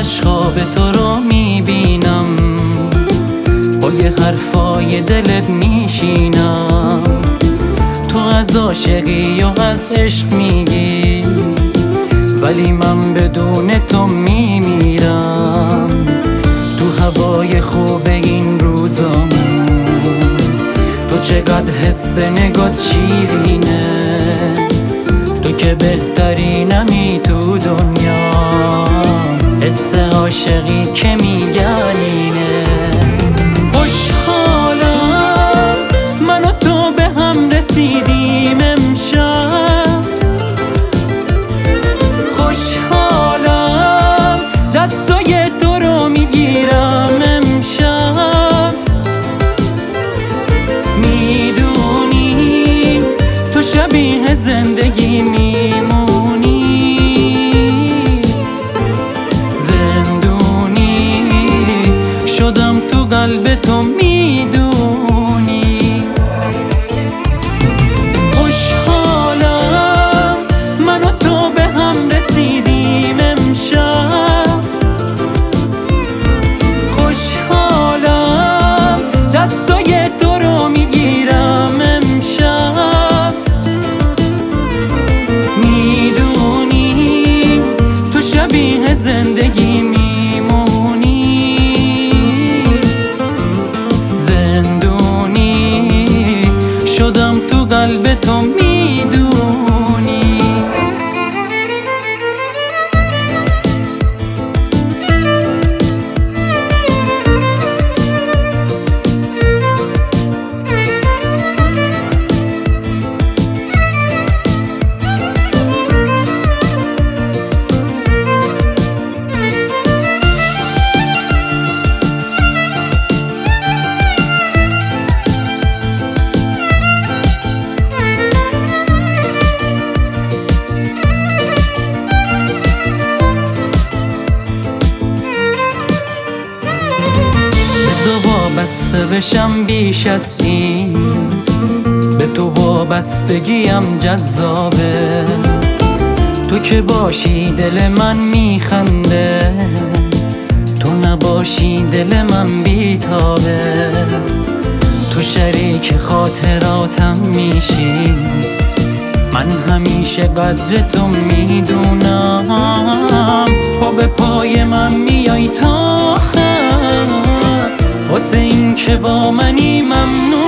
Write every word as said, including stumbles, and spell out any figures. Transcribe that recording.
همش خواب تو رو میبینم، با یه حرفای دلت میشینم. تو از عاشقی و از عشق میگی، ولی من بدون تو میمیرم. تو هوای خوب این روزامون، تو چقدر حس نگات شیرینه، تو که بهترینمی تو دنیا. حس عاشقی که میگن اینه. خوشحالم من و تو به هم رسیدیم امشب، خوشحالم دستای تو رو میگیرم امشب. میدونی تو شبیه زندگی میمونی، زندونی شدم تو قلب تو میدونی. خوشحالم من و تو به هم رسیدیم امشب، خوشحالم دستای تو رو میگیرم امشب. میدونی تو شبیه زندگی میمونی، زندونی شدم تو قلب تو میدونی. وابسته بشم بیش از این، به تو وابستگیم جذابه. تو که باشی دل من میخنده، تو نباشی دل من بیتابه. تو شریک خاطراتم میشی، من همیشه قدر تو میدونم. پا به پای من میای تا آخر، واسه این که با منی ممنون.